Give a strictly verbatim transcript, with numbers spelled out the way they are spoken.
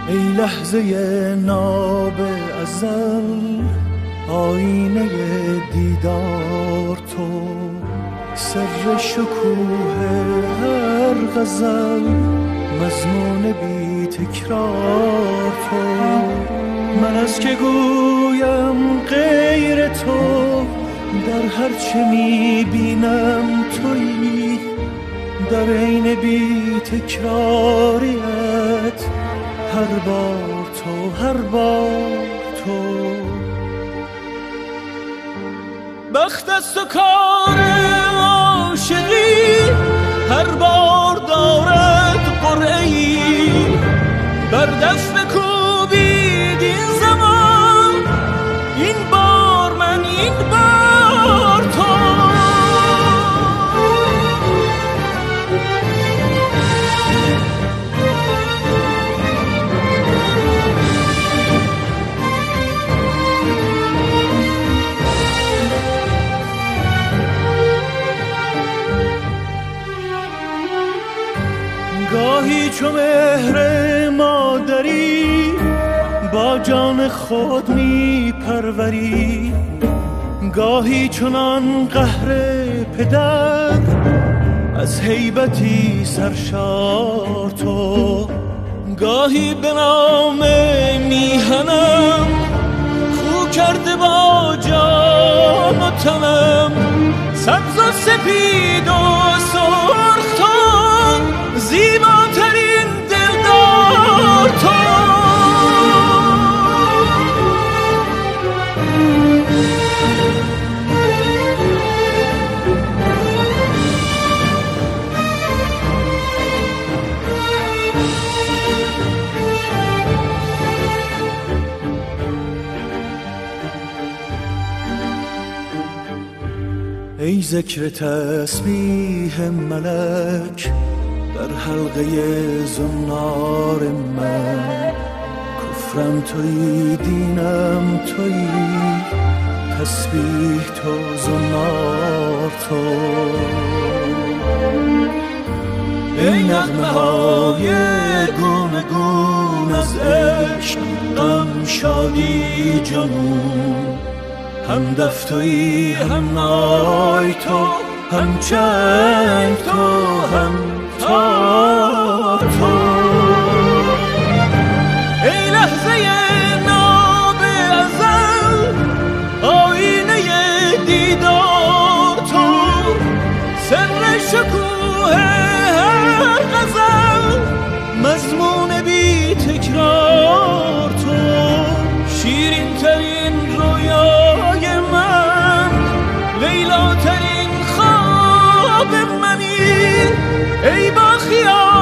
ای لحظه ناب ازل، آینه دیدار تو، سر شکوه هر غزل، مضمون بی تکرار تو. من از که گویم غیر تو، در هر چه میبینم تویی، در عین بی تکراریت هر بار تو، هر بار تو. بخت است و کار عاشقی، هر بار دارد قرعه‌ای، بر دست بکوبید این زمان، این بار من، این بار تو. گاهی چو مهر مادری، با جان خود می پروری، گاهی چنان قهر پدر، از هیبتی سرشار تو. گاهی به نام میهنم، خو کرده با جان و تنم، سبز و سپید و سرخ تو، زیباترین دلدار تو. ای ذکر تسبیح ملک، در حلقه زنار من، کفرم تویی، دینم تویی، تسبیح تو، زنار تو. ای نغمه های گونه گون از عشق، غم، شادی، جنون، هم دف تویی، هم نای تو، هم چنگ تو، هم تا تو. ای لحظه ناب ازل، آینه دیدار تو، سر شکوه هر غزل، مضمون بی تکرار تو. شیرین ترین رویای من، لیلا ترین خواب منی، ای با خیال